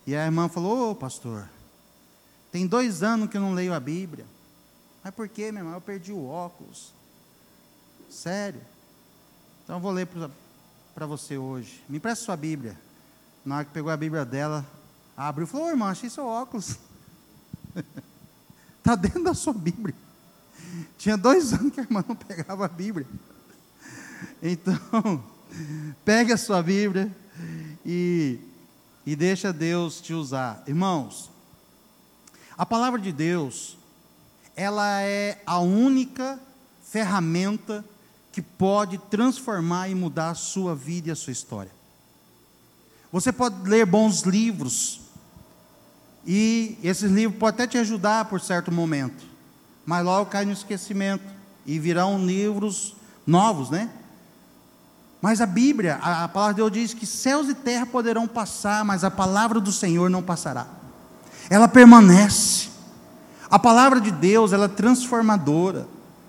E a irmã falou: ô pastor, tem 2 anos que eu não leio a Bíblia. Mas por quê, minha irmã? Eu perdi o óculos. Sério? Então eu vou ler para você hoje. Me empresta sua Bíblia. Na hora que pegou a Bíblia dela, abriu e falou: ô irmã, achei seu óculos. Está dentro da sua Bíblia. Tinha 2 anos que a irmã não pegava a Bíblia. Então, pegue a sua Bíblia e deixa Deus te usar. Irmãos, a palavra de Deus, ela é a única ferramenta que pode transformar e mudar a sua vida e a sua história. Você pode ler bons livros, e esses livros podem até te ajudar por certo momento, mas logo cai no esquecimento, e virão livros novos, né? Mas a Bíblia, a palavra de Deus diz que céus e terra poderão passar, mas a palavra do Senhor não passará. Ela permanece. A palavra de Deus, ela é transformadora.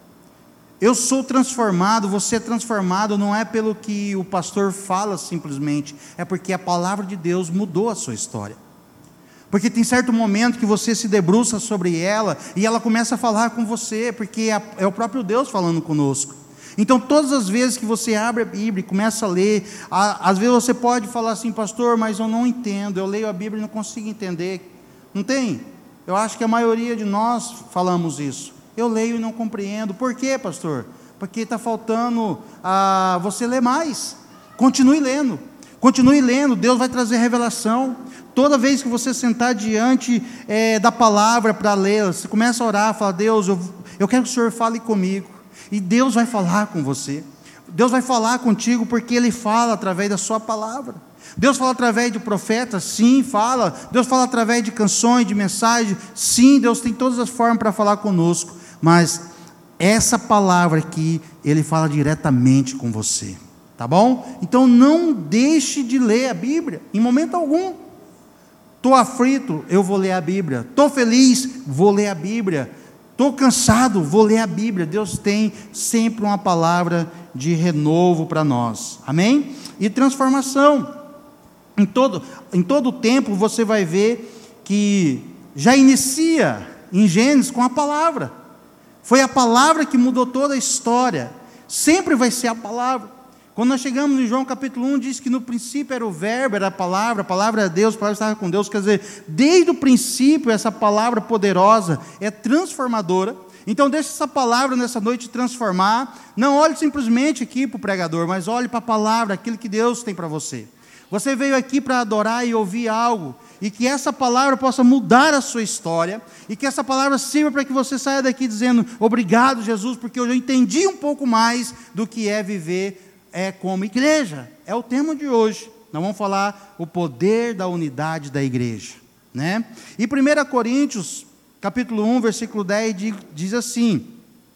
Eu sou transformado, você é transformado, não é pelo que o pastor fala simplesmente, é porque a palavra de Deus mudou a sua história. Porque tem certo momento que você se debruça sobre ela, e ela começa a falar com você, porque é o próprio Deus falando conosco. Então todas as vezes que você abre a Bíblia e começa a ler, às vezes você pode falar assim: pastor, mas eu não entendo, eu leio a Bíblia e não consigo entender. Não tem? Eu acho que a maioria de nós falamos isso. Eu leio e não compreendo. Por quê, pastor? Porque está faltando você ler mais. Continue lendo. Continue lendo, Deus vai trazer revelação. Toda vez que você sentar diante da palavra para ler, você começa a orar, fala: Deus, eu quero que o Senhor fale comigo. E Deus vai falar com você. Deus vai falar contigo porque Ele fala através da sua palavra. Deus fala através de profetas, sim, fala. Deus fala através de canções, de mensagens, sim. Deus tem todas as formas para falar conosco. Mas essa palavra aqui, Ele fala diretamente com você. Tá bom? Então não deixe de ler a Bíblia, em momento algum. Estou aflito, eu vou ler a Bíblia. Estou feliz, vou ler a Bíblia. Estou cansado, vou ler a Bíblia. Deus tem sempre uma palavra de renovo para nós. Amém? E transformação. Em todo o tempo você vai ver que já inicia em Gênesis com a palavra. Foi a palavra que mudou toda a história. Sempre vai ser a palavra. Quando nós chegamos em João capítulo 1, diz que no princípio era o verbo, era a palavra era Deus, a palavra estava com Deus. Quer dizer, desde o princípio essa palavra poderosa é transformadora. Então deixe essa palavra nessa noite transformar. Não olhe simplesmente aqui para o pregador, mas olhe para a palavra, aquilo que Deus tem para você. Você veio aqui para adorar e ouvir algo, e que essa palavra possa mudar a sua história, e que essa palavra sirva para que você saia daqui dizendo: obrigado, Jesus, porque eu já entendi um pouco mais do que é viver como igreja. É o tema de hoje. Nós vamos falar o poder da unidade da igreja, né? E 1 Coríntios, capítulo 1, versículo 10, diz assim: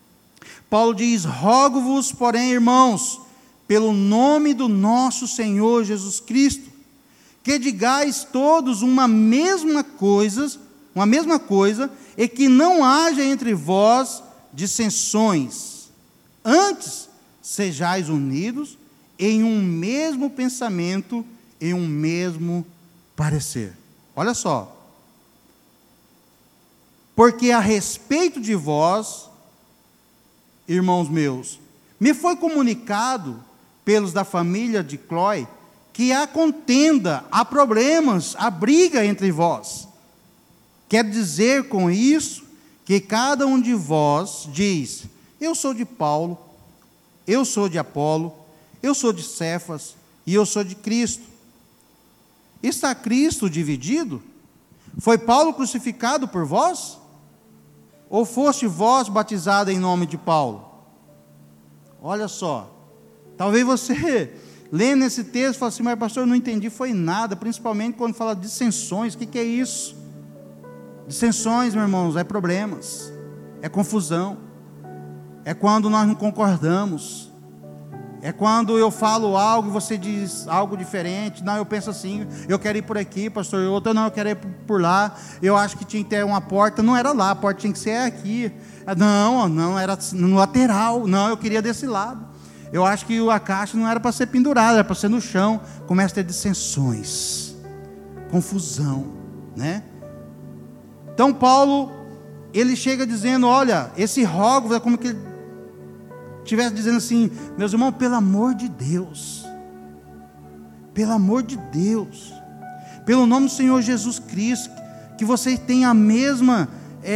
Paulo diz: rogo-vos, porém, irmãos, pelo nome do nosso Senhor Jesus Cristo, que digais todos uma mesma coisa, e que não haja entre vós dissensões. Antes, sejais unidos em um mesmo pensamento, em um mesmo parecer. Olha só. Porque a respeito de vós, irmãos meus, me foi comunicado pelos da família de Cloé, que há contenda, há problemas, há briga entre vós. Quer dizer com isso, que cada um de vós diz: eu sou de Paulo, eu sou de Apolo, eu sou de Cefas, e eu sou de Cristo. Está Cristo dividido? Foi Paulo crucificado por vós? Ou foste vós batizado em nome de Paulo? Olha só, talvez você lendo esse texto fale assim: mas pastor, eu não entendi, foi nada, principalmente quando fala de dissensões. O que é isso? Dissensões, meus irmãos, é problemas, é confusão, é quando nós não concordamos, é quando eu falo algo e você diz algo diferente. Não, eu penso assim, eu quero ir por aqui, pastor, outra não, eu quero ir por lá, eu acho que tinha que ter uma porta, não era lá, a porta tinha que ser aqui, não, era no lateral, não, eu queria desse lado, eu acho que a caixa não era para ser pendurada, era para ser no chão. Começa a ter dissensões, confusão, né? Então Paulo, ele chega dizendo, olha, esse rogo é como que ele estivesse dizendo assim, meus irmãos, pelo amor de Deus, pelo nome do Senhor Jesus Cristo, que vocês tenham a mesma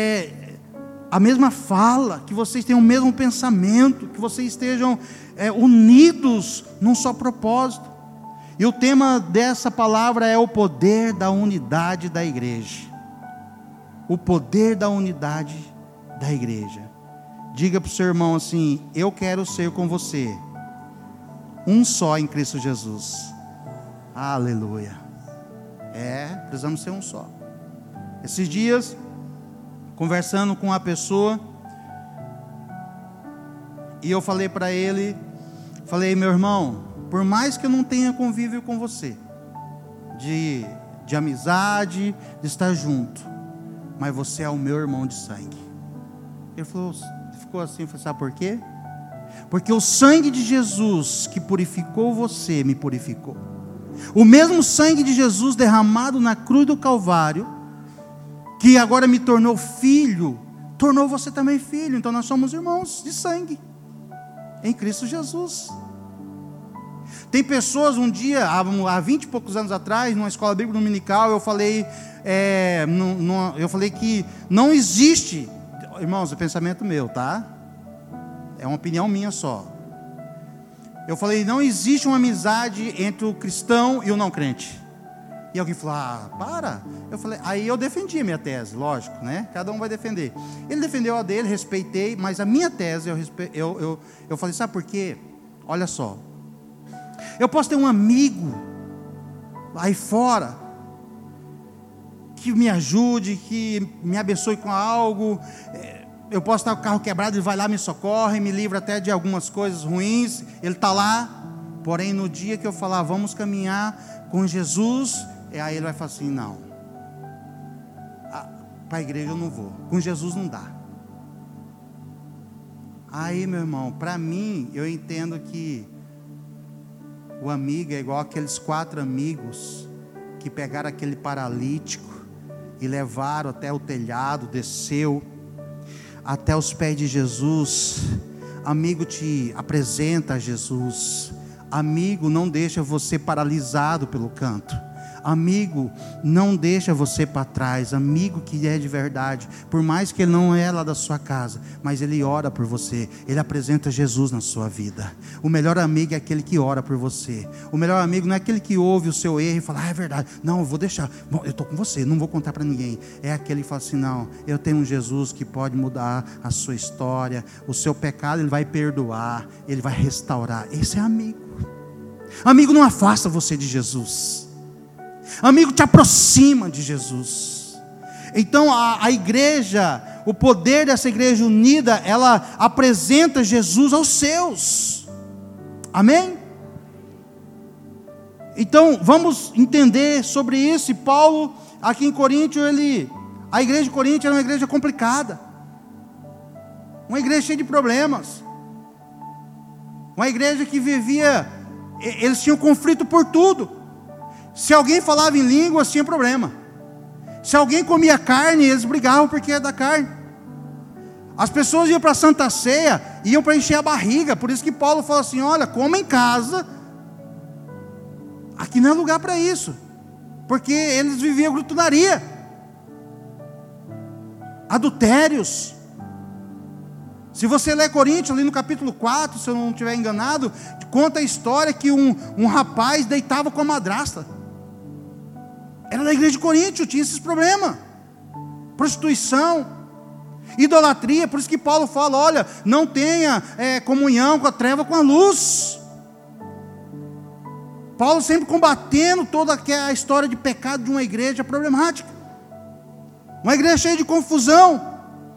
fala, que vocês tenham o mesmo pensamento, que vocês estejam unidos num só propósito. E o tema dessa palavra é o poder da unidade da igreja. O poder da unidade da igreja. Diga para o seu irmão assim, eu quero ser com você um só em Cristo Jesus. Aleluia. Precisamos ser um só. Esses dias, conversando com uma pessoa, e eu falei para ele, meu irmão, por mais que eu não tenha convívio com você, de amizade, de estar junto, mas você é o meu irmão de sangue. Ele ficou assim, sabe por quê? Porque o sangue de Jesus que purificou você, me purificou. O mesmo sangue de Jesus derramado na cruz do Calvário, que agora me tornou filho, tornou você também filho. Então nós somos irmãos de sangue, em Cristo Jesus. Tem pessoas, um dia, há 20 e poucos anos atrás, numa escola bíblica dominical, eu falei que não existe, irmãos, é pensamento meu, tá? É uma opinião minha só. Eu falei, não existe uma amizade entre o cristão e o não crente. E alguém falou, para. Eu falei, aí eu defendi a minha tese, lógico, né? Cada um vai defender. Ele defendeu a dele, respeitei, mas a minha tese, eu falei, sabe por quê? Olha só. Eu posso ter um amigo aí fora que me ajude, que me abençoe com algo. Eu posso estar com o carro quebrado, ele vai lá, me socorre, me livra até de algumas coisas ruins. Ele está lá. Porém, no dia que eu falar, vamos caminhar com Jesus, aí ele vai falar assim, não, para a igreja eu não vou, com Jesus não dá. Aí, meu irmão, para mim, eu entendo que o amigo é igual aqueles 4 amigos que pegaram aquele paralítico e levaram até o telhado, desceu até os pés de Jesus. Amigo te apresenta a Jesus. Amigo não deixa você paralisado pelo canto. Amigo não deixa você para trás. Amigo que é de verdade, por mais que ele não é lá da sua casa, mas ele ora por você, ele apresenta Jesus na sua vida. O melhor amigo é aquele que ora por você. O melhor amigo não é aquele que ouve o seu erro e fala, é verdade, não, eu vou deixar, bom, eu estou com você, não vou contar para ninguém. É aquele que fala assim, não, eu tenho um Jesus que pode mudar a sua história, o seu pecado ele vai perdoar, ele vai restaurar. Esse é amigo. Amigo não afasta você de Jesus. Amigo te aproxima de Jesus. Então a igreja, o poder dessa igreja unida, ela apresenta Jesus aos seus. Amém? Então vamos entender sobre isso. E Paulo, aqui em Coríntio, a igreja de Coríntio era uma igreja complicada, uma igreja cheia de problemas, uma igreja que vivia, eles tinham conflito por tudo. Se alguém falava em línguas, tinha problema. Se alguém comia carne, eles brigavam porque era da carne. As pessoas iam para a Santa Ceia, iam para encher a barriga. Por isso que Paulo fala assim, olha, coma em casa. Aqui não é lugar para isso. Porque eles viviam glutonaria, adultérios. Se você ler Coríntios, ali no capítulo 4, se eu não estiver enganado, conta a história que um rapaz deitava com a madrasta. Era da igreja de Coríntios, tinha esses problemas. Prostituição, idolatria. Por isso que Paulo fala, olha, não tenha comunhão com a treva com a luz. Paulo sempre combatendo toda a história de pecado de uma igreja problemática. Uma igreja cheia de confusão.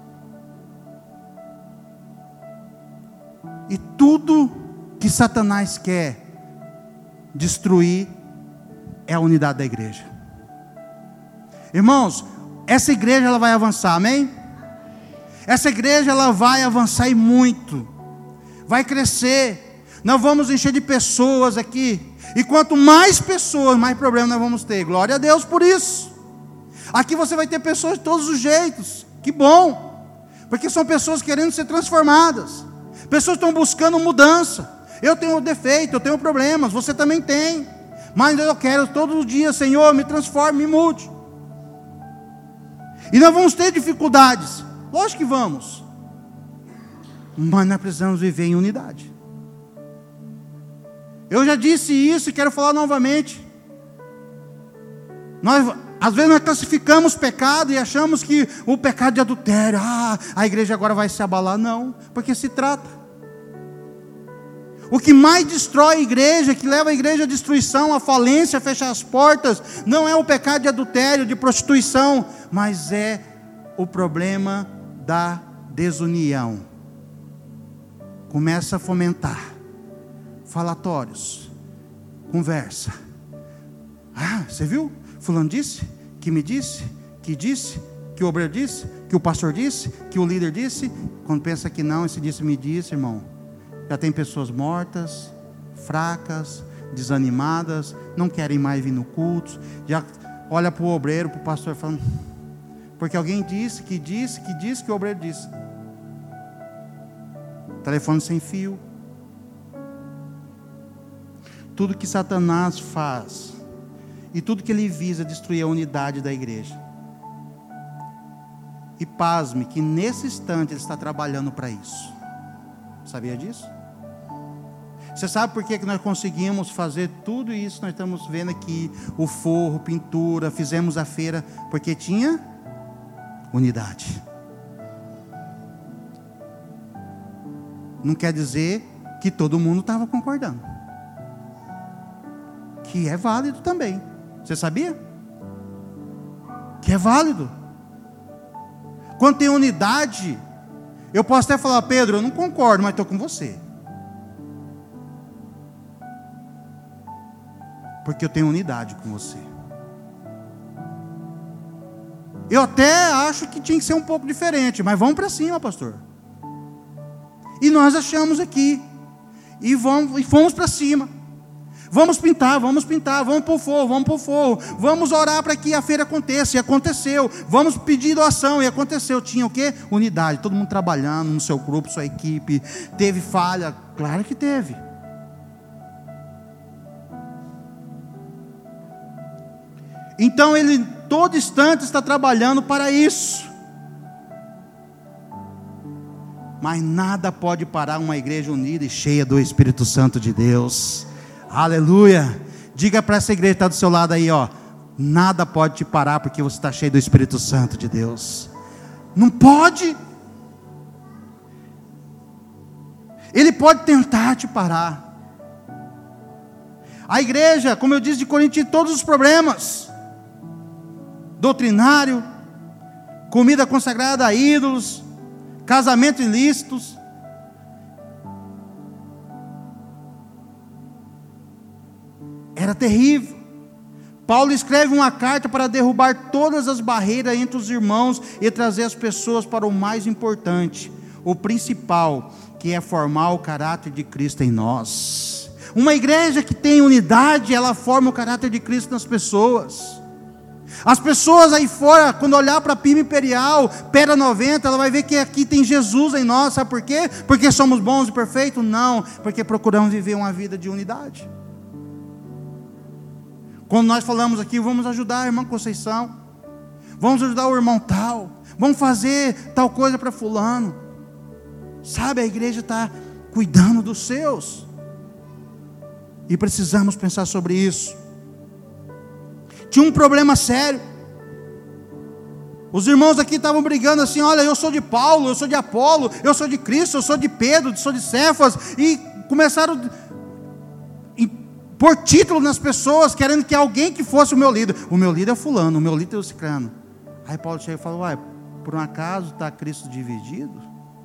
E tudo que Satanás quer destruir é a unidade da igreja. Irmãos, essa igreja ela vai avançar, amém? Essa igreja ela vai avançar e muito. Vai crescer. Nós vamos encher de pessoas aqui. E quanto mais pessoas, mais problemas nós vamos ter. Glória a Deus por isso. Aqui você vai ter pessoas de todos os jeitos. Que bom. Porque são pessoas querendo ser transformadas. Pessoas estão buscando mudança. Eu tenho defeito, eu tenho problemas, você também tem. Mas eu quero todos os dias, Senhor, me transforme, me mude. E nós vamos ter dificuldades. Lógico que vamos. Mas nós precisamos viver em unidade. Eu já disse isso e quero falar novamente. Às vezes nós classificamos pecado e achamos que o pecado de adultério, a igreja agora vai se abalar. Não, porque se trata. O que mais destrói a igreja, que leva a igreja à destruição, à falência, a fechar as portas, não é o pecado de adultério, de prostituição, mas é o problema da desunião. Começa a fomentar falatórios, conversa. Você viu? Fulano disse, que me disse, que o obreiro disse, que o pastor disse, que o líder disse. Quando pensa que não, esse disse, me disse, irmão. Já tem pessoas mortas, fracas, desanimadas, não querem mais vir no culto. Já olha para o obreiro, para o pastor, falando, porque alguém disse, que o obreiro disse. Telefone sem fio. Tudo que Satanás faz, e tudo que ele visa é destruir a unidade da igreja. E pasme que nesse instante ele está trabalhando para isso. Sabia disso? Você sabe por que nós conseguimos fazer tudo isso? Nós estamos vendo aqui o forro, pintura, fizemos a feira, porque tinha unidade. Não quer dizer que todo mundo estava concordando, que é válido também. Você sabia? Que é válido. Quando tem unidade, eu posso até falar, Pedro, eu não concordo, mas estou com você. Porque eu tenho unidade com você. Eu até acho que tinha que ser um pouco diferente, mas vamos para cima, pastor. E nós achamos aqui. E fomos para cima. Vamos pintar, vamos pôr fogo, vamos orar para que a feira aconteça, e aconteceu. Vamos pedir doação, e aconteceu. Tinha o quê? Unidade, todo mundo trabalhando no seu grupo, sua equipe. Teve falha? Claro que teve. Então ele, todo instante, está trabalhando para isso. Mas nada pode parar uma igreja unida e cheia do Espírito Santo de Deus. Aleluia. Diga para essa igreja que está do seu lado aí, nada pode te parar porque você está cheio do Espírito Santo de Deus. Não pode. Ele pode tentar te parar. A igreja, como eu disse, de Corinto, tinha todos os problemas. Doutrinário, comida consagrada a ídolos, casamento ilícitos. Era terrível. Paulo escreve uma carta para derrubar todas as barreiras entre os irmãos e trazer as pessoas para o mais importante, o principal, que é formar o caráter de Cristo em nós. Uma igreja que tem unidade, ela forma o caráter de Cristo nas pessoas. As pessoas aí fora, quando olhar para a Pima Imperial, Pera 90, ela vai ver que aqui tem Jesus em nós. Sabe por quê? Porque somos bons e perfeitos? Não, porque procuramos viver uma vida de unidade. Quando nós falamos aqui, vamos ajudar a irmã Conceição, vamos ajudar o irmão tal, vamos fazer tal coisa para fulano. Sabe, a igreja está cuidando dos seus. E precisamos pensar sobre isso. Tinha um problema sério. Os irmãos aqui estavam brigando assim, olha, eu sou de Paulo, eu sou de Apolo, eu sou de Cristo, eu sou de Pedro, eu sou de Cefas. E começaram por título nas pessoas, querendo que alguém que fosse o meu líder. O meu líder é fulano, o meu líder é o ciclano. Aí Paulo chega e fala, uai, por um acaso está Cristo dividido?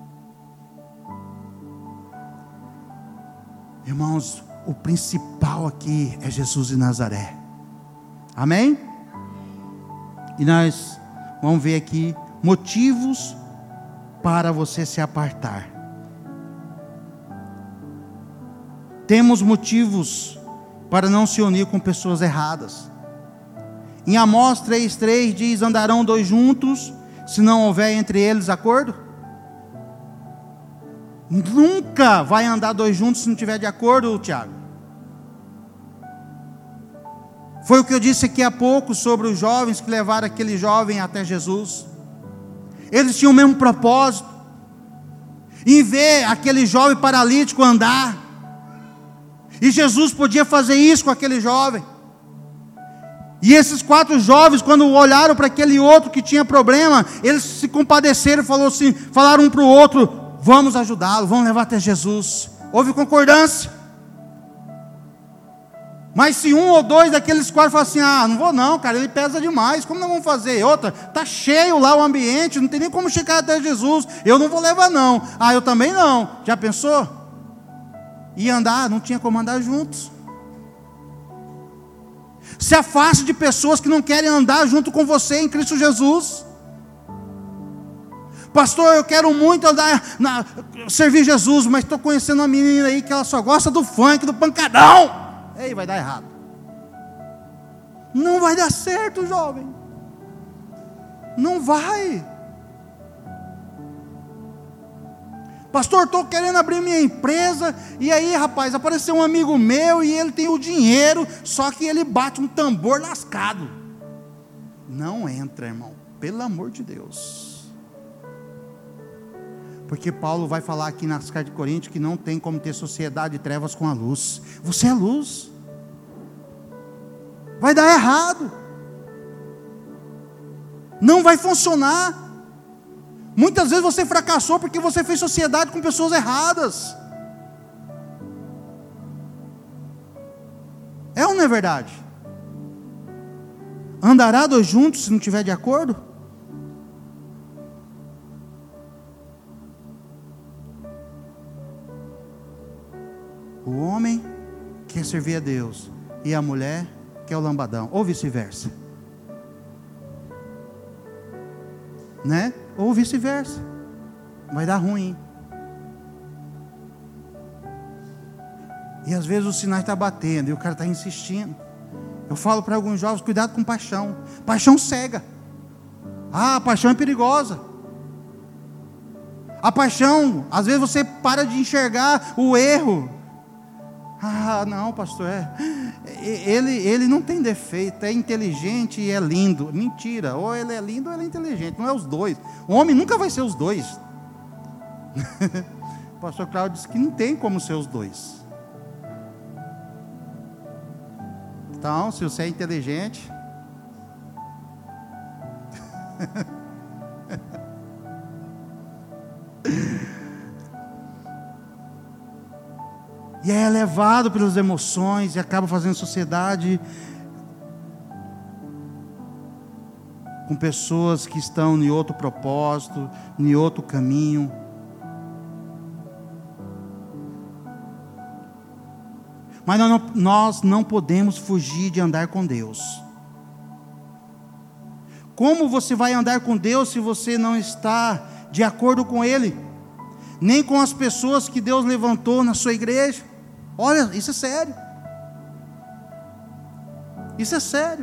Irmãos, o principal aqui é Jesus de Nazaré. Amém? E nós vamos ver aqui motivos para você se apartar. Temos motivos para não se unir com pessoas erradas. Em Amós 3,3 diz: andarão dois juntos, se não houver entre eles acordo? Nunca vai andar dois juntos se não tiver de acordo, Tiago. Foi o que eu disse aqui há pouco sobre os jovens que levaram aquele jovem até Jesus. Eles tinham o mesmo propósito, em ver aquele jovem paralítico andar. E Jesus podia fazer isso com aquele jovem. E esses 4 jovens, quando olharam para aquele outro que tinha problema, eles se compadeceram e falaram um para o outro: vamos ajudá-lo, vamos levar até Jesus. Houve concordância. Mas se um ou dois daqueles 4 falam assim: não vou não, cara, ele pesa demais, como nós vamos fazer? Outra, está cheio lá o ambiente, não tem nem como chegar até Jesus, eu não vou levar não. Eu também não. Já pensou? Ia andar, não tinha como andar juntos. Se afaste de pessoas que não querem andar junto com você em Cristo Jesus. Pastor, eu quero muito andar, servir Jesus, mas estou conhecendo uma menina aí que ela só gosta do funk, do pancadão. Ei, vai dar errado. Não vai dar certo, jovem. Não vai. Pastor, estou querendo abrir minha empresa, e aí, rapaz, apareceu um amigo meu, e ele tem o dinheiro, só que ele bate um tambor lascado. Não entra, irmão, pelo amor de Deus. Porque Paulo vai falar aqui nas cartas de Coríntios que não tem como ter sociedade de trevas com a luz. Você é luz. Vai dar errado. Não vai funcionar. Muitas vezes você fracassou porque você fez sociedade com pessoas erradas. É ou não é verdade? Andará dois juntos se não tiver de acordo? O homem quer servir a Deus e a mulher quer o lambadão, ou vice-versa, né? Ou vice-versa, vai dar ruim. E às vezes o sinal está batendo e o cara está insistindo. Eu falo para alguns jovens: cuidado com paixão. Paixão cega. A paixão é perigosa. A paixão, às vezes você para de enxergar o erro. Não, pastor, ele não tem defeito, é inteligente e é lindo. Mentira, ou ele é lindo ou ele é inteligente, não é os dois. O homem nunca vai ser os dois. O pastor Cláudio disse que não tem como ser os dois. Então, se você é inteligente, e é levado pelas emoções e acaba fazendo sociedade com pessoas que estão em outro propósito, em outro caminho. Mas nós não podemos fugir de andar com Deus. Como você vai andar com Deus se você não está de acordo com Ele? Nem com as pessoas que Deus levantou na sua igreja? Olha, isso é sério. Isso é sério.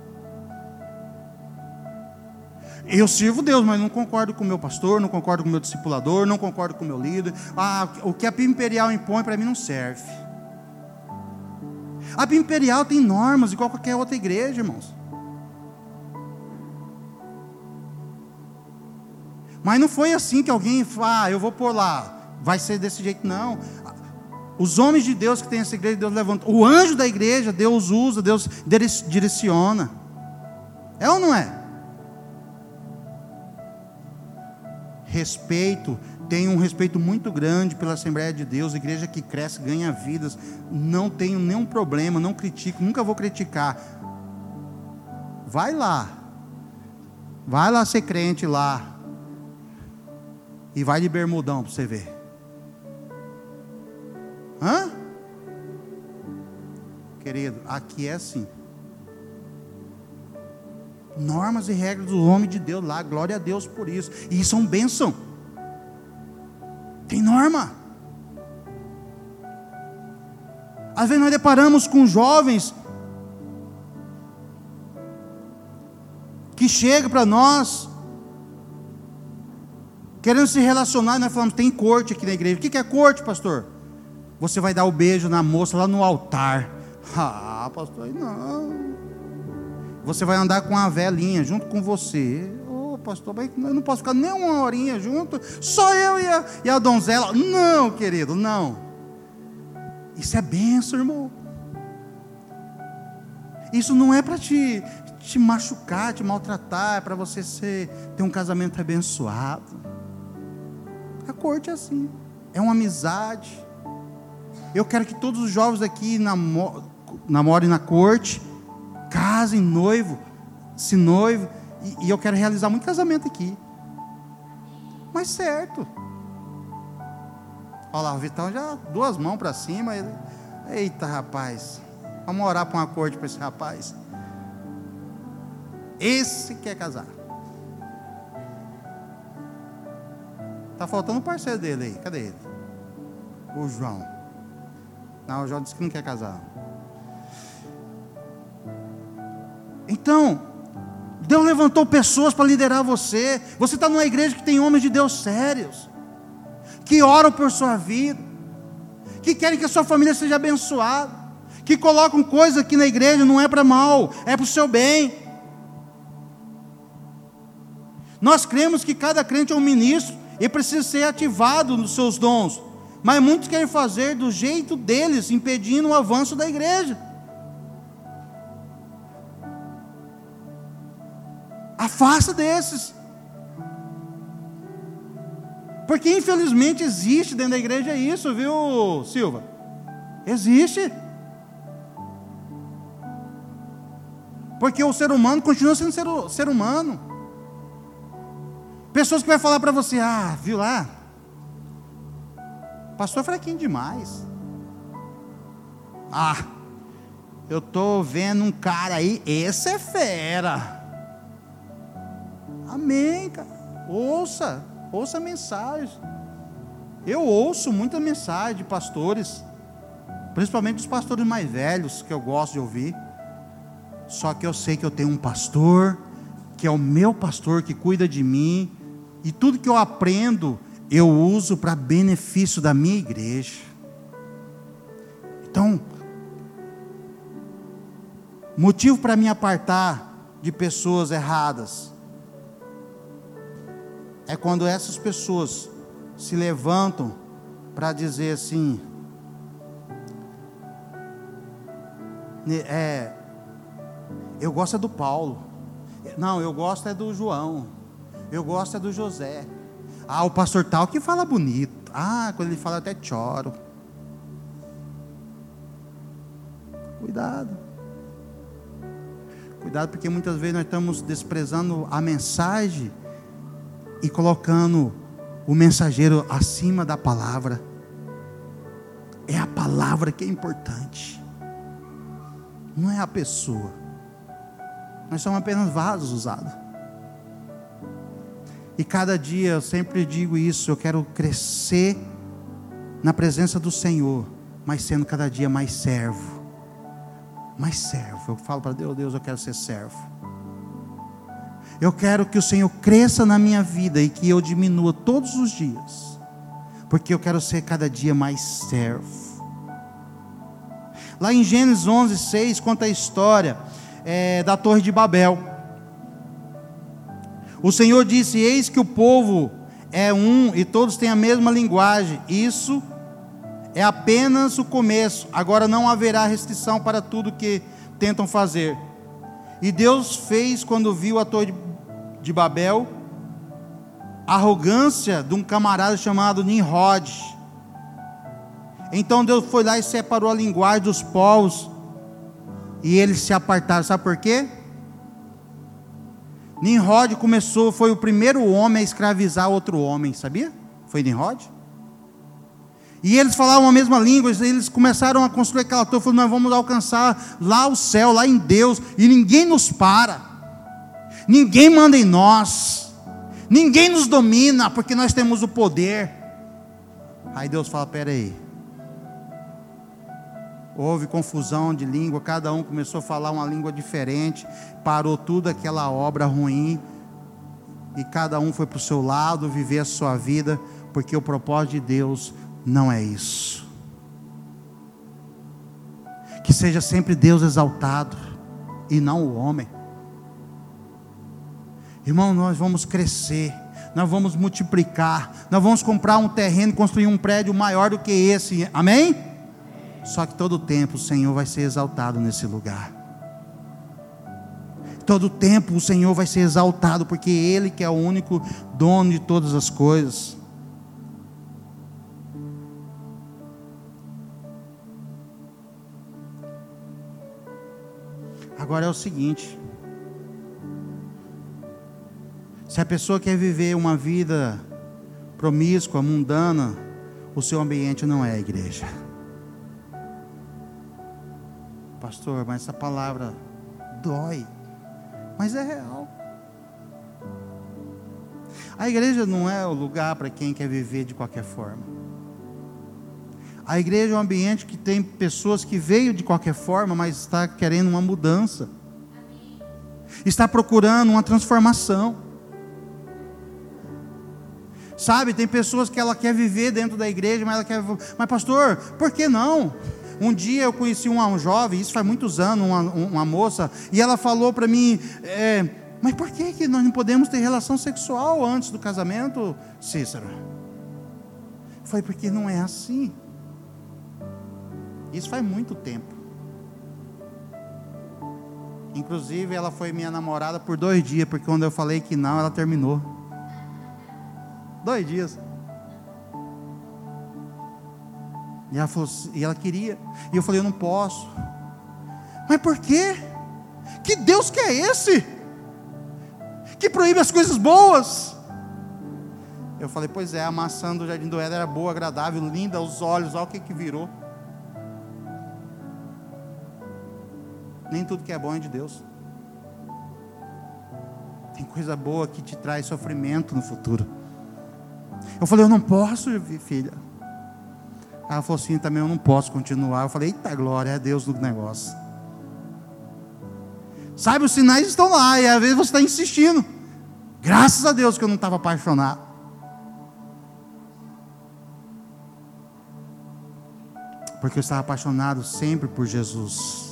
Eu sirvo Deus, mas não concordo com o meu pastor, não concordo com o meu discipulador, não concordo com o meu líder. O que a Pia Imperial impõe para mim não serve. A Pia Imperial tem normas igual qualquer outra igreja, irmãos. Mas não foi assim que alguém fala: eu vou por lá, vai ser desse jeito. Não. Os homens de Deus que tem essa igreja, Deus levanta. O anjo da igreja, Deus usa, Deus direciona. É ou não é? Respeito. Tenho um respeito muito grande pela Assembleia de Deus, igreja que cresce, ganha vidas. Não tenho nenhum problema, não critico, nunca vou criticar. Vai lá ser crente lá, e vai de bermudão para você ver. Querido, aqui é assim. Normas e regras do homem de Deus lá, glória a Deus por isso. E isso é uma bênção. Tem norma. Às vezes nós deparamos com jovens que chegam para nós querendo se relacionar, e nós falamos, tem corte aqui na igreja. O que é corte, pastor? Você vai dar o beijo na moça lá no altar. Ah, pastor, não. Você vai andar com a velhinha junto com você. Ô, pastor, eu não posso ficar nem uma horinha junto, só eu e a donzela. Não, querido, não. Isso é bênção, irmão. Isso não é para te machucar, te maltratar, é para você ter um casamento abençoado. A corte é assim, é uma amizade. Eu quero que todos os jovens aqui namorem na corte, casem, se noivo, e eu quero realizar muito casamento aqui. Mas certo. Olha lá, o Vitão já 2 mãos para cima. Eita, rapaz, vamos orar para uma corte para esse rapaz. Esse quer casar. Está faltando o parceiro dele aí. Cadê ele? O João. Não, o João disse que não quer casar. Então, Deus levantou pessoas para liderar você. Você está numa igreja que tem homens de Deus sérios, que oram por sua vida, que querem que a sua família seja abençoada, que colocam coisas aqui na igreja, não é para mal, é para o seu bem. Nós cremos que cada crente é um ministro e precisa ser ativado nos seus dons, mas muitos querem fazer do jeito deles, impedindo o avanço da igreja. Afasta desses, porque infelizmente existe dentro da igreja isso, viu, Silva? Existe, porque o ser humano continua sendo ser humano. Pessoas que vai falar para você, viu lá, pastor é fraquinho demais. Eu estou vendo um cara aí, esse é fera. Amém, cara. Ouça a mensagem. Eu ouço muita mensagem de pastores, principalmente os pastores mais velhos, que eu gosto de ouvir. Só que eu sei que eu tenho um pastor, que é o meu pastor, que cuida de mim, e tudo que eu aprendo, eu uso para benefício da minha igreja. Então, motivo para me apartar de pessoas erradas é quando essas pessoas se levantam para dizer assim, eu gosto é do Paulo, não, eu gosto é do João, eu gosto é do José, o pastor tal que fala bonito, quando ele fala até choro. Cuidado, porque muitas vezes nós estamos desprezando a mensagem e colocando o mensageiro acima da palavra. É a palavra que é importante, não é a pessoa. Nós somos apenas vasos usados. E cada dia eu sempre digo isso, eu quero crescer na presença do Senhor, mas sendo cada dia mais servo. Eu falo para Deus, eu quero ser servo. Eu quero que o Senhor cresça na minha vida e que eu diminua todos os dias, porque eu quero ser cada dia mais servo. Lá em Gênesis 11:6 conta a história da Torre de Babel. O Senhor disse: eis que o povo é um e todos têm a mesma linguagem. Isso é apenas o começo. Agora não haverá restrição para tudo que tentam fazer. E Deus fez, quando viu a Torre de Babel, a arrogância de um camarada chamado Nimrod. Então Deus foi lá e separou a linguagem dos povos, e eles se apartaram. Sabe por quê? Nimrod foi o primeiro homem a escravizar outro homem, sabia? Foi Nimrod. E eles falavam a mesma língua, eles começaram a construir aquela torre, falaram: nós vamos alcançar lá o céu, lá em Deus, e ninguém nos para, ninguém manda em nós, ninguém nos domina, porque nós temos o poder. Aí Deus fala: espera aí, houve confusão de língua, cada um começou a falar uma língua diferente, parou tudo aquela obra ruim, e cada um foi para o seu lado, viver a sua vida, porque o propósito de Deus não é isso. Que seja sempre Deus exaltado, e não o homem. Irmão, nós vamos crescer, nós vamos multiplicar, nós vamos comprar um terreno, construir um prédio maior do que esse, amém? Só que todo tempo o Senhor vai ser exaltado nesse lugar. Todo tempo o Senhor vai ser exaltado, porque Ele que é o único dono de todas as coisas. Agora é o seguinte: se a pessoa quer viver uma vida promíscua, mundana, o seu ambiente não é a igreja. Pastor, mas essa palavra dói, mas é real. A igreja não é o lugar para quem quer viver de qualquer forma. A igreja é um ambiente que tem pessoas que veio de qualquer forma, mas está querendo uma mudança. Está procurando uma transformação. Sabe, tem pessoas que ela quer viver dentro da igreja, mas ela quer... Mas pastor, por que não? Um dia eu conheci um jovem, isso faz muitos anos, uma moça, e ela falou para mim, mas por que nós não podemos ter relação sexual antes do casamento, Cícero? Foi porque não é assim. Isso faz muito tempo. Inclusive ela foi minha namorada por 2 dias, porque quando eu falei que não, ela terminou. 2 dias. E ela falou, e ela queria. E eu falei, eu não posso. Mas por quê? Que Deus que é esse? Que proíbe as coisas boas? Eu falei, pois é, a maçã do Jardim do Éden era boa, agradável, linda aos olhos. Olha o que virou. Nem tudo que é bom é de Deus. Tem coisa boa que te traz sofrimento no futuro. Eu falei, eu não posso, filha. Ela falou assim, também eu não posso continuar. Eu falei, eita glória, é Deus do negócio. Sabe, os sinais estão lá, e às vezes você está insistindo. Graças a Deus que eu não estava apaixonado. Porque eu estava apaixonado sempre por Jesus.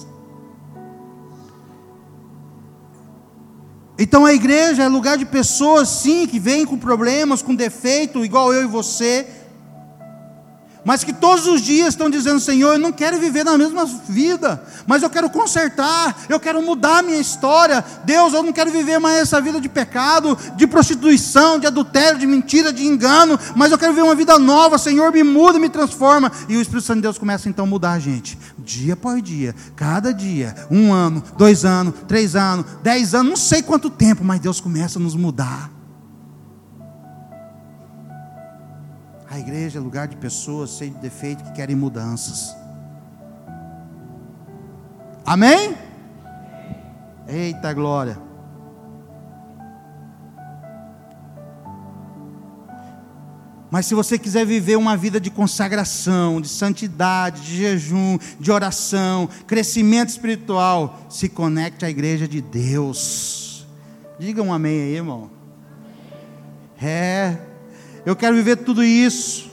Então a igreja é lugar de pessoas, sim, que vêm com problemas, com defeito, igual eu e você, mas que todos os dias estão dizendo, Senhor, eu não quero viver na mesma vida, mas eu quero consertar, eu quero mudar a minha história. Deus, eu não quero viver mais essa vida de pecado, de prostituição, de adultério, de mentira, de engano, mas eu quero viver uma vida nova. Senhor, me muda, me transforma. E o Espírito Santo de Deus começa então a mudar a gente, dia após dia, cada dia, 1 ano, 2 anos, 3 anos, 10 anos, não sei quanto tempo, mas Deus começa a nos mudar. A igreja é lugar de pessoas cheias de defeito que querem mudanças. Amém? Eita glória. Mas se você quiser viver uma vida de consagração, de santidade, de jejum, de oração, crescimento espiritual, se conecte à igreja de Deus. Diga um amém aí, irmão. Eu quero viver tudo isso.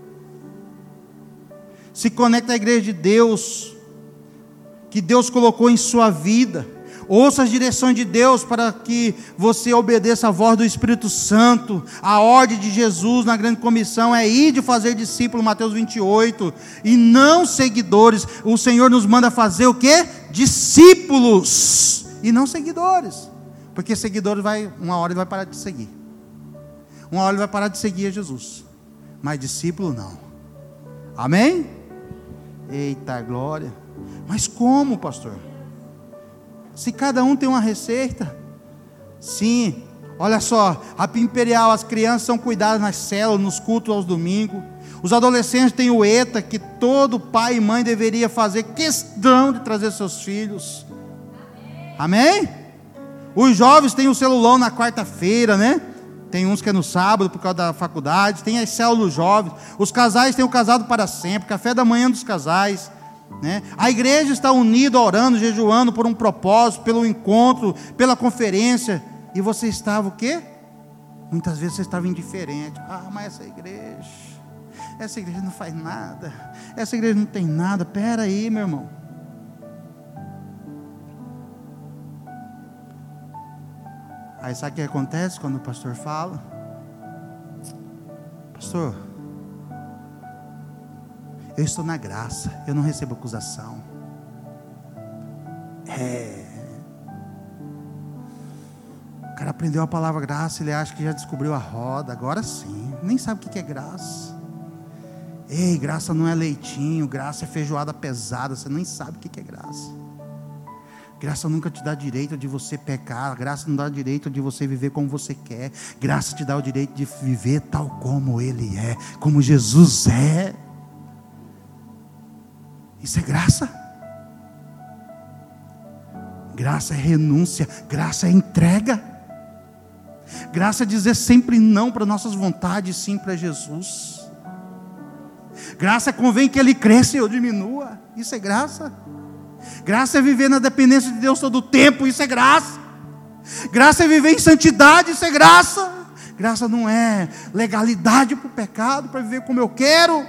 Se conecta à igreja de Deus, que Deus colocou em sua vida. Ouça as direções de Deus para que você obedeça a voz do Espírito Santo. A ordem de Jesus na grande comissão é ir de fazer discípulos, Mateus 28, e não seguidores. O Senhor nos manda fazer o quê? Discípulos, e não seguidores, porque seguidores uma hora ele vai parar de seguir. Uma hora ele vai parar de seguir a Jesus, mas discípulo não. Amém? Eita glória. Mas como, pastor? Se cada um tem uma receita. Sim, olha só, a Imperial, as crianças são cuidadas nas células, nos cultos aos domingos. Os adolescentes têm o ETA, que todo pai e mãe deveria fazer questão de trazer seus filhos. Amém? Os jovens têm o celulão na quarta-feira, né? Tem uns que é no sábado por causa da faculdade. Tem as células jovens. Os casais têm o casado para sempre, café da manhã dos casais. né? A igreja está unida, orando, jejuando por um propósito, pelo encontro, pela conferência, e você estava o quê? Muitas vezes você estava indiferente. Mas essa igreja não faz nada, essa igreja não tem nada. Espera aí, meu irmão. Aí sabe o que acontece quando o pastor fala? Pastor, eu estou na graça, eu não recebo acusação. O cara aprendeu a palavra graça, ele acha que já descobriu a roda. Agora sim, nem sabe o que é graça. Ei, graça não é leitinho, graça é feijoada pesada. Você nem sabe o que é graça. Graça nunca te dá direito de você pecar. Graça não dá direito de você viver como você quer. Graça te dá o direito de viver tal como Ele é, como Jesus é. Isso é graça. Graça é renúncia. Graça é entrega. Graça é dizer sempre não para nossas vontades, sim para Jesus. Graça convém que Ele cresça e eu diminua. Isso é graça. Graça é viver na dependência de Deus todo o tempo. Isso é graça. Graça é viver em santidade. Isso é graça. Graça não é legalidade para o pecado, para viver como eu quero.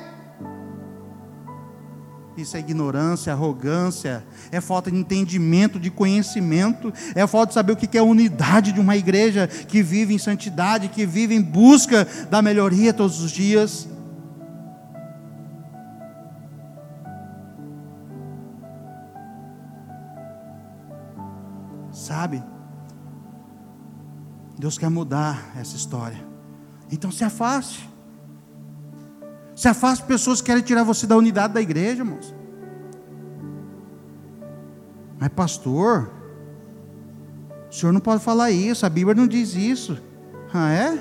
Isso é ignorância, arrogância, é falta de entendimento, de conhecimento, é falta de saber o que é a unidade de uma igreja que vive em santidade, que vive em busca da melhoria todos os dias. Sabe? Deus quer mudar essa história. Então se afaste. Se afaste de pessoas que querem tirar você da unidade da igreja, irmãos. Mas pastor, o senhor não pode falar isso, a Bíblia não diz isso. É?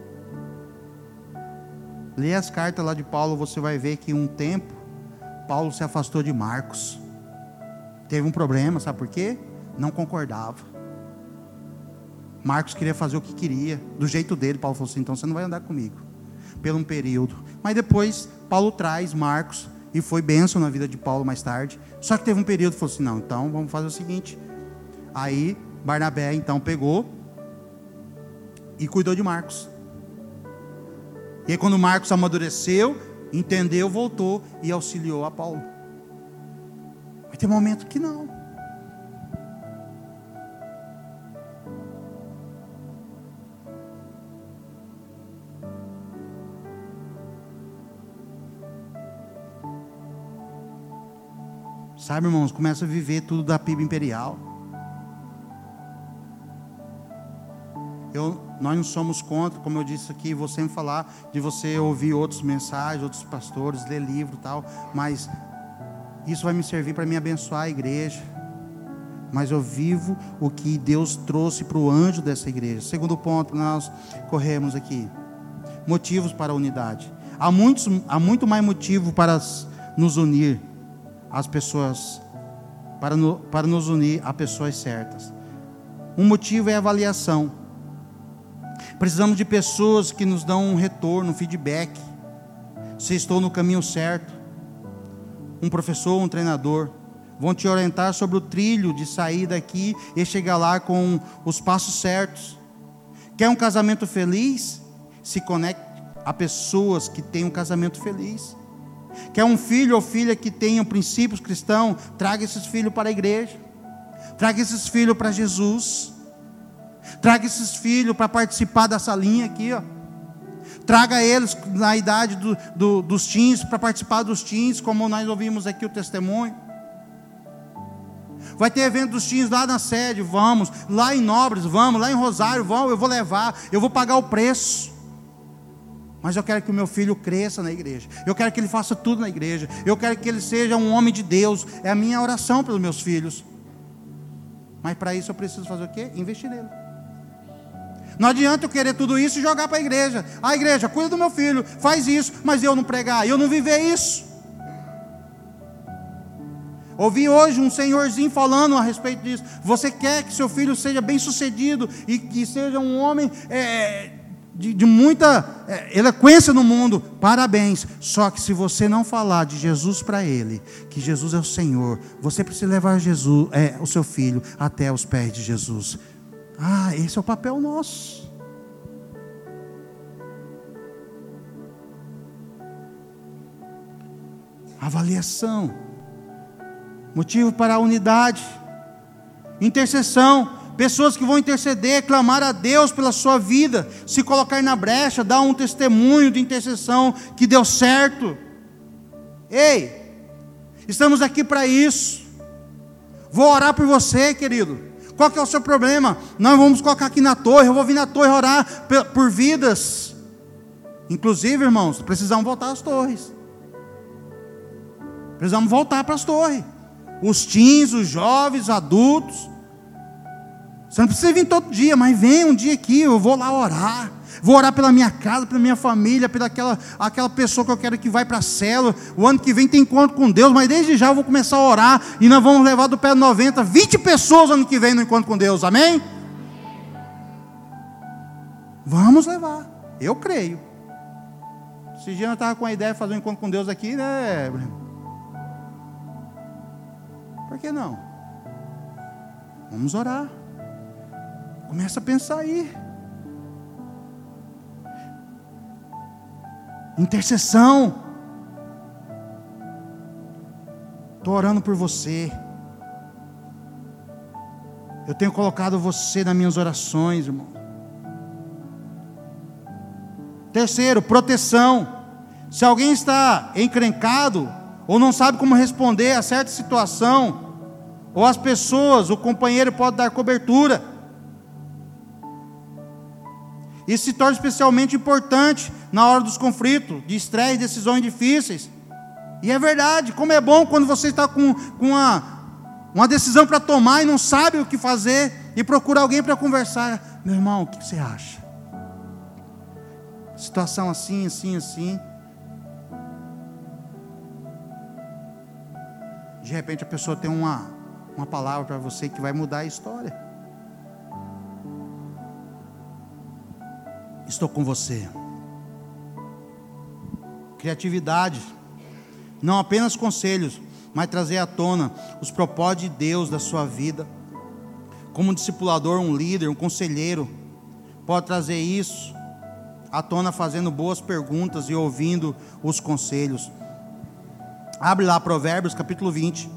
Lê as cartas lá de Paulo, você vai ver que um tempo Paulo se afastou de Marcos. Teve um problema, sabe por quê? Não concordava. Marcos queria fazer o que queria, do jeito dele. Paulo falou assim: então você não vai andar comigo, por um período. Mas depois Paulo traz Marcos, e foi bênção na vida de Paulo mais tarde. Só que teve um período que falou assim: não, então vamos fazer o seguinte. Aí Barnabé então pegou e cuidou de Marcos. E aí quando Marcos amadureceu, entendeu, voltou e auxiliou a Paulo. Mas tem momento que não. Sabe, irmãos, começa a viver tudo da PIB imperial. Nós não somos contra, como eu disse aqui, vou sempre falar de você ouvir outras mensagens, outros pastores, ler livro e tal, mas isso vai me servir para me abençoar a igreja. Mas eu vivo o que Deus trouxe para o anjo dessa igreja. Segundo ponto, nós corremos aqui: motivos para a unidade. Há muito mais motivo para nos unir as pessoas, para nos unir a pessoas certas. Um motivo é a avaliação. Precisamos de pessoas que nos dão um retorno, um feedback, se estou no caminho certo. Um professor, um treinador vão te orientar sobre o trilho de sair daqui e chegar lá com os passos certos. Quer um casamento feliz? Se conecte a pessoas que têm um casamento feliz. Quer um filho ou filha que tenham princípios cristãos? Traga esses filhos para a igreja. Traga esses filhos para Jesus. Traga esses filhos para participar dessa linha aqui, ó. Traga eles na idade dos teens, para participar dos teens, como nós ouvimos aqui o testemunho. Vai ter evento dos teens lá na sede, vamos. Lá em Nobres, vamos. Lá em Rosário, vamos. Eu vou levar, eu vou pagar o preço. Mas eu quero que o meu filho cresça na igreja. Eu quero que ele faça tudo na igreja. Eu quero que ele seja um homem de Deus. É a minha oração pelos meus filhos. Mas para isso eu preciso fazer o quê? Investir nele. Não adianta eu querer tudo isso e jogar para a igreja. A igreja, cuida do meu filho, faz isso, mas eu não pregar, eu não viver isso. Ouvi hoje um senhorzinho falando a respeito disso. Você quer que seu filho seja bem sucedido e que seja um homem de muita eloquência no mundo, parabéns. Só que se você não falar de Jesus para ele, que Jesus é o Senhor, você precisa levar Jesus, o seu filho até os pés de Jesus. Esse é o papel nosso. Avaliação, motivo para a unidade, intercessão, pessoas que vão interceder, clamar a Deus pela sua vida, se colocar na brecha, dar um testemunho de intercessão que deu certo. Ei, estamos aqui para isso. Vou orar por você, querido. Qual que é o seu problema? Nós vamos colocar aqui na torre, eu vou vir na torre orar por vidas. Inclusive, irmãos, precisamos voltar às torres. Precisamos voltar para as torres. Os teens, os jovens, os adultos. Você não precisa vir todo dia, mas vem um dia aqui, eu vou lá orar. Vou orar pela minha casa, pela minha família, pela aquela pessoa que eu quero que vai para a célula. O ano que vem tem encontro com Deus, mas desde já eu vou começar a orar. E nós vamos levar do pé 90, 20 pessoas ano que vem no encontro com Deus, amém? Vamos levar, eu creio. Esse dia eu estava com a ideia de fazer um encontro com Deus aqui, né, Bruno? Por que não? Vamos orar. Começa a pensar aí. Intercessão. Estou orando por você. Eu tenho colocado você nas minhas orações, irmão. Terceiro, proteção. Se alguém está encrencado ou não sabe como responder a certa situação, ou as pessoas, o companheiro pode dar cobertura. Isso se torna especialmente importante na hora dos conflitos, de estresse e decisões difíceis. E é verdade, como é bom quando você está com uma decisão para tomar e não sabe o que fazer, e procura alguém para conversar. Meu irmão, o que você acha? Situação assim, assim, assim. De repente a pessoa tem uma palavra para você que vai mudar a história. Estou com você. Criatividade. Não apenas conselhos, mas trazer à tona os propósitos de Deus da sua vida. Como um discipulador, um líder, um conselheiro, pode trazer isso à tona fazendo boas perguntas e ouvindo os conselhos. Abre lá Provérbios capítulo 20.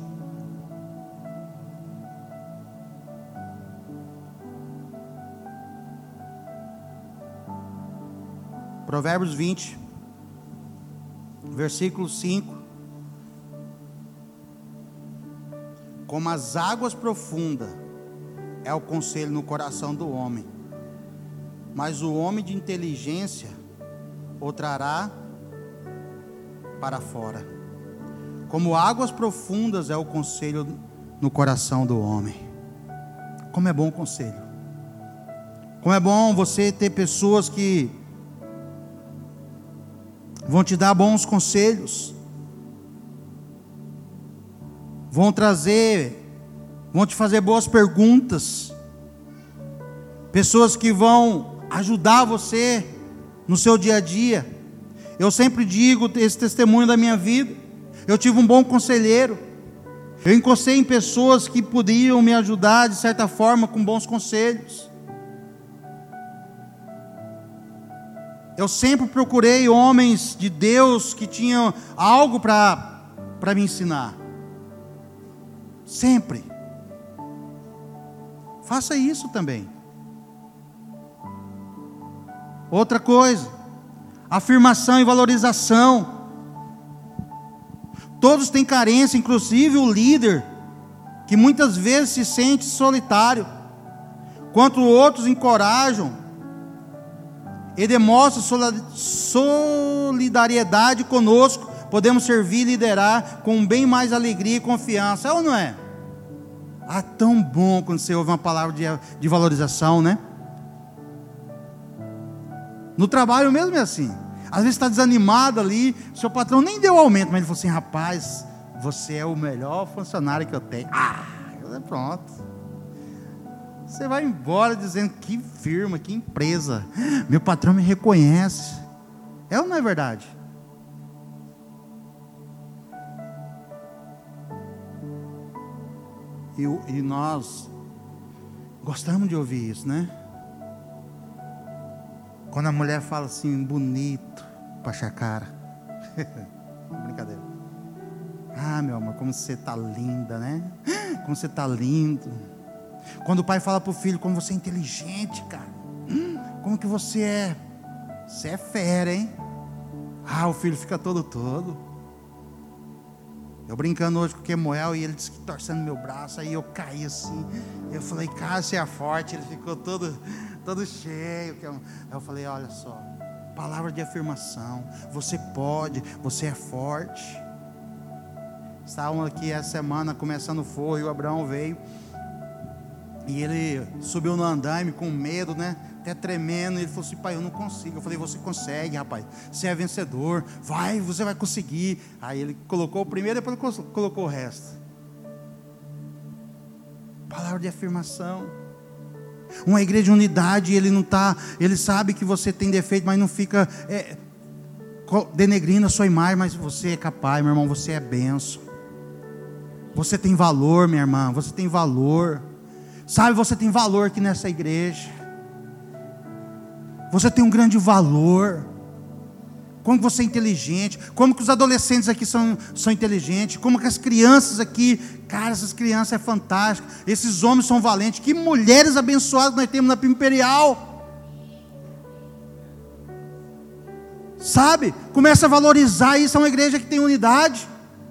Provérbios 20, versículo 5. Como as águas profundas é o conselho no coração do homem, mas o homem de inteligência o trará para fora. Como águas profundas é o conselho no coração do homem. Como é bom o conselho. Como é bom você ter pessoas que vão te dar bons conselhos, vão te fazer boas perguntas, pessoas que vão ajudar você no seu dia a dia. Eu sempre digo esse testemunho da minha vida. Eu tive um bom conselheiro, eu encostei em pessoas que podiam me ajudar de certa forma com bons conselhos. Eu sempre procurei homens de Deus que tinham algo para me ensinar. Sempre. Faça isso também. Outra coisa, afirmação e valorização. Todos têm carência, inclusive o líder, que muitas vezes se sente solitário. Enquanto outros encorajam e demonstram solidariedade conosco, podemos servir e liderar com bem mais alegria e confiança. É ou não é? Tão bom quando você ouve uma palavra de valorização, né? No trabalho mesmo é assim. Às vezes está desanimado ali, seu patrão nem deu aumento, mas ele falou assim: rapaz, você é o melhor funcionário que eu tenho. Pronto. Você vai embora dizendo: que firma, que empresa, meu patrão me reconhece. É ou não é verdade? E nós gostamos de ouvir isso, né? Quando a mulher fala assim, bonito, para achar cara. Brincadeira. Ah, meu amor, como você está linda, né? Como você está lindo. Quando o pai fala para o filho, como você é inteligente, cara. Como que você é? Você é fera, hein? Ah, o filho fica todo. Eu brincando hoje com o Kemuel e ele disse que torcendo meu braço, aí eu caí assim. Eu falei: cara, você é forte. Ele ficou todo cheio. Aí eu falei: olha só, palavra de afirmação. Você pode, você é forte. Estavam aqui essa semana começando o forro e o Abraão veio. E ele subiu no andaime com medo, né? Até tremendo. Ele falou assim: pai, eu não consigo. Eu falei: você consegue, rapaz. Você é vencedor. Vai, você vai conseguir. Aí ele colocou o primeiro e depois colocou o resto. Palavra de afirmação. Uma igreja de unidade, ele sabe que você tem defeito, mas não fica denegrindo a sua imagem. Mas você é capaz, meu irmão, você é benção. Você tem valor, minha irmã, você tem valor. Sabe, você tem valor aqui nessa igreja. Você tem um grande valor. Como você é inteligente. Como que os adolescentes aqui são inteligentes. Como que as crianças aqui. Cara, essas crianças é fantástico. Esses homens são valentes. Que mulheres abençoadas nós temos na Pima Imperial. Sabe? Começa a valorizar isso. É uma igreja que tem unidade.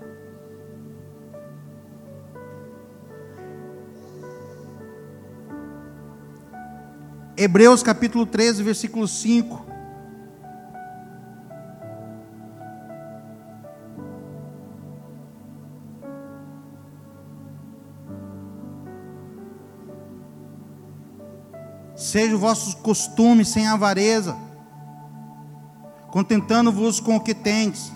Hebreus capítulo 13, versículo 5. Seja o vosso costume sem avareza, contentando-vos com o que tendes.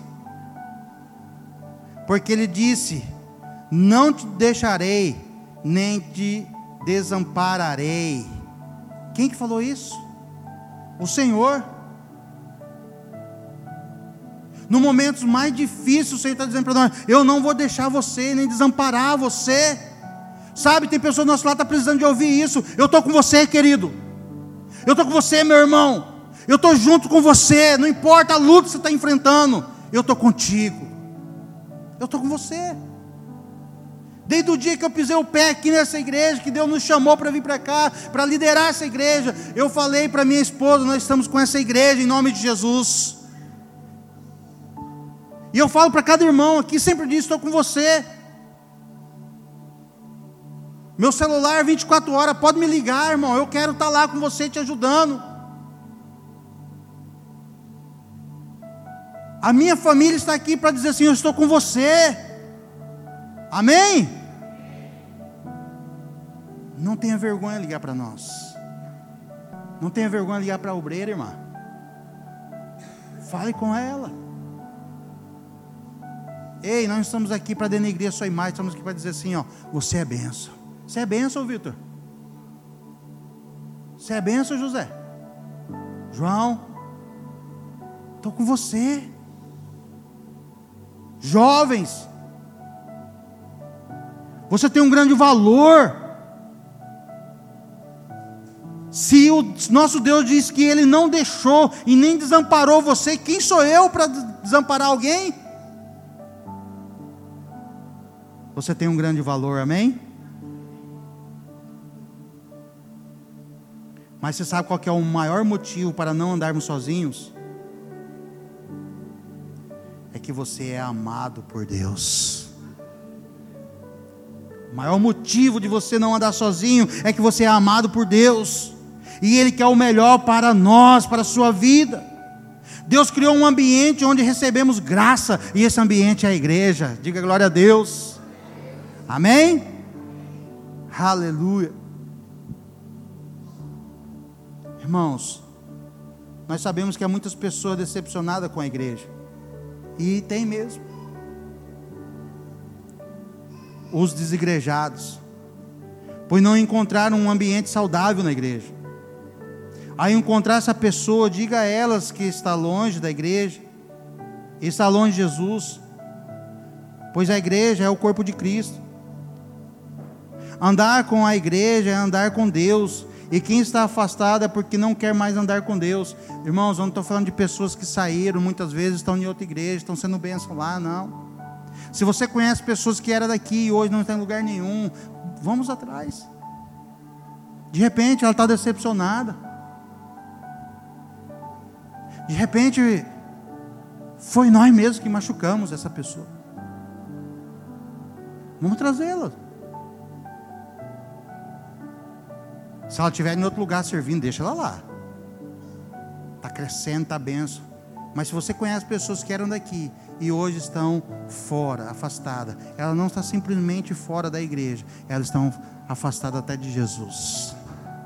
Porque ele disse: não te deixarei, nem te desampararei. Quem que falou isso? O Senhor. No momentos mais difíceis, o Senhor está dizendo para nós: eu não vou deixar você, nem desamparar você. Sabe, tem pessoas do nosso lado que estão precisando de ouvir isso. Eu estou com você, querido. Eu estou com você, meu irmão. Eu estou junto com você. Não importa a luta que você está enfrentando, eu estou contigo. Eu estou com você. Desde o dia que eu pisei o pé aqui nessa igreja, que Deus nos chamou para vir para cá, para liderar essa igreja, eu falei para minha esposa: nós estamos com essa igreja em nome de Jesus. E eu falo para cada irmão aqui, sempre disso: estou com você. Meu celular 24 horas, pode me ligar, irmão, eu quero estar lá com você te ajudando. A minha família está aqui para dizer assim: eu estou com você. Amém? Não tenha vergonha de ligar para nós. Não tenha vergonha de ligar para a obreira, irmã. Fale com ela. Ei, nós não estamos aqui para denegrir a sua imagem. Estamos aqui para dizer assim: ó, você é bênção. Você é bênção, Vitor. Você é bênção, José. João, estou com você. Jovens, você tem um grande valor. Se o nosso Deus diz que Ele não deixou e nem desamparou você, quem sou eu para desamparar alguém? Você tem um grande valor, amém? Mas você sabe qual que é o maior motivo para não andarmos sozinhos? É que você é amado por Deus. O maior motivo de você não andar sozinho é que você é amado por Deus. E Ele quer o melhor para nós, para a sua vida. Deus criou um ambiente onde recebemos graça, e esse ambiente é a igreja. Diga glória a Deus. Amém? Aleluia. Irmãos, nós sabemos que há muitas pessoas decepcionadas com a igreja. E tem mesmo. Os desigrejados. pois não encontraram um ambiente saudável na igreja. Ao encontrar essa pessoa, diga a elas que está longe da igreja, está longe de Jesus, pois a igreja é o corpo de Cristo. Andar com a igreja é andar com Deus, e quem está afastado é porque não quer mais andar com Deus. Irmãos, eu não estou falando de pessoas que saíram, muitas vezes estão em outra igreja, estão sendo bênção lá, não. Se você conhece pessoas que eram daqui e hoje não estão em lugar nenhum, vamos atrás. De repente ela está decepcionada. De repente foi nós mesmos que machucamos essa pessoa. Vamos trazê-la. Se ela estiver em outro lugar servindo, deixa ela lá. Está crescendo, está benção. Mas se você conhece pessoas que eram daqui e hoje estão fora, afastadas, ela não está simplesmente fora da igreja, elas estão afastadas até de Jesus.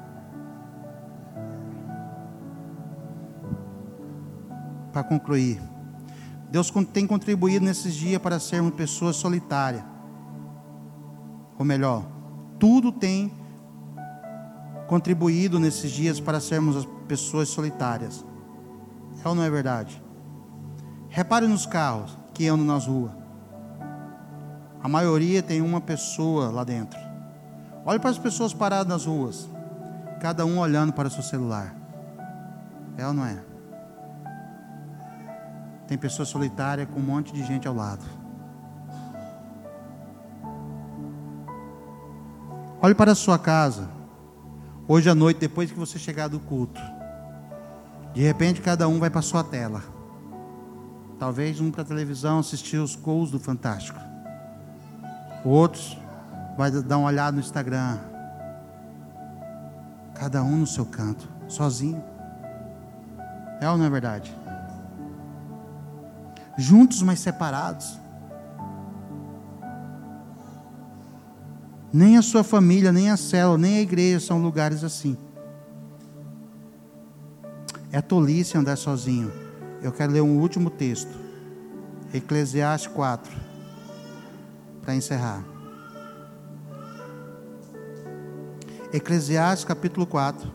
Para concluir, Deus tem contribuído nesses dias para sermos pessoas solitárias. Ou melhor, tudo tem contribuído nesses dias para sermos as pessoas solitárias. É ou não é verdade? Repare nos carros que andam nas ruas. A maioria tem uma pessoa lá dentro. Olhe para as pessoas paradas nas ruas, cada um olhando para o seu celular. É ou não é? Tem pessoa solitária com um monte de gente ao lado. Olhe para a sua casa. Hoje à noite, depois que você chegar do culto, de repente cada um vai para a sua tela. Talvez um para a televisão assistir os gols do Fantástico. Outros vai dar uma olhada no Instagram. Cada um no seu canto, sozinho. É ou não é verdade? Juntos, mas separados. Nem a sua família, nem a célula, nem a igreja são lugares assim. É tolice andar sozinho. Eu quero ler um último texto. Eclesiastes 4. Para encerrar. Eclesiastes capítulo 4.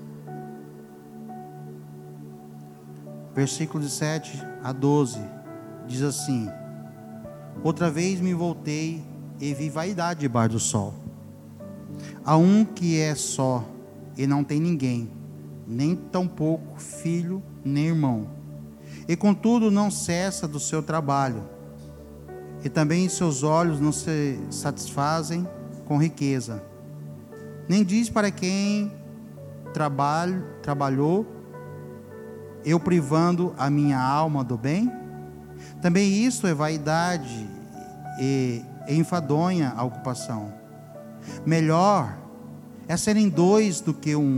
Versículos de 7 a 12. Diz assim: outra vez me voltei e vi vaidade debaixo do sol. Há um que é só e não tem ninguém, nem tampouco filho, nem irmão. E contudo não cessa do seu trabalho. E também seus olhos não se satisfazem com riqueza. Nem diz para quem trabalhou, eu privando a minha alma do bem? Também isto é vaidade e enfadonha a ocupação. Melhor é serem dois do que um,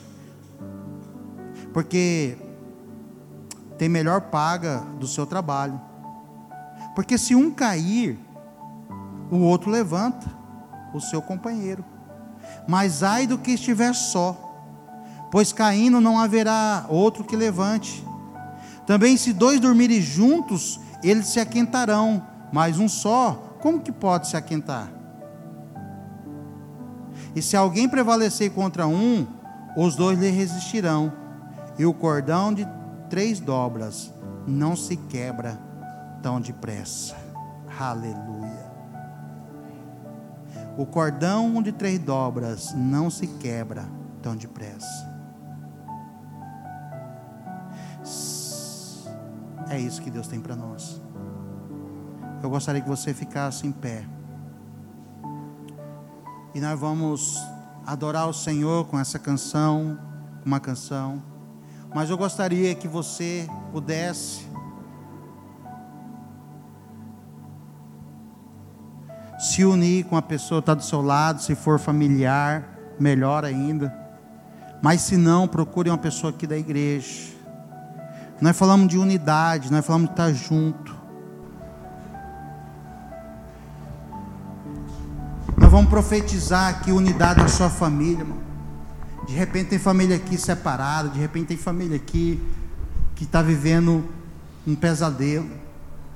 porque tem melhor paga do seu trabalho. Porque se um cair, o outro levanta o seu companheiro. Mas ai do que estiver só, pois caindo não haverá outro que levante. Também se dois dormirem juntos, eles se aquentarão, mas um só, como que pode se aquentar? E se alguém prevalecer contra um, os dois lhe resistirão. E o cordão de 3 dobras não se quebra tão depressa. Aleluia. O cordão de 3 dobras não se quebra tão depressa. É isso que Deus tem para nós. Eu gostaria que você ficasse em pé. E nós vamos adorar o Senhor com essa canção, uma canção. Mas eu gostaria que você pudesse se unir com a pessoa que está do seu lado, se for familiar, melhor ainda. Mas se não, procure uma pessoa aqui da igreja. Nós falamos de unidade, nós falamos de estar junto. Nós vamos profetizar aqui unidade na sua família, irmão. De repente tem família aqui separada, de repente tem família aqui que está vivendo um pesadelo.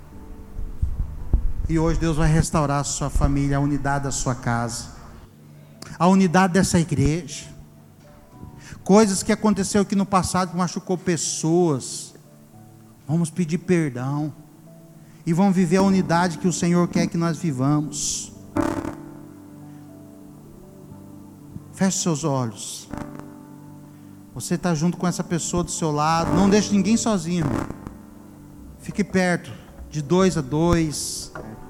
E hoje Deus vai restaurar a sua família, a unidade da sua casa. a unidade dessa igreja. Coisas que aconteceu aqui no passado que machucou pessoas, vamos pedir perdão e vamos viver a unidade que o Senhor quer que nós vivamos. Feche seus olhos. Você está junto com essa pessoa do seu lado, não deixe ninguém sozinho, irmão. Fique perto, de 2 a 2,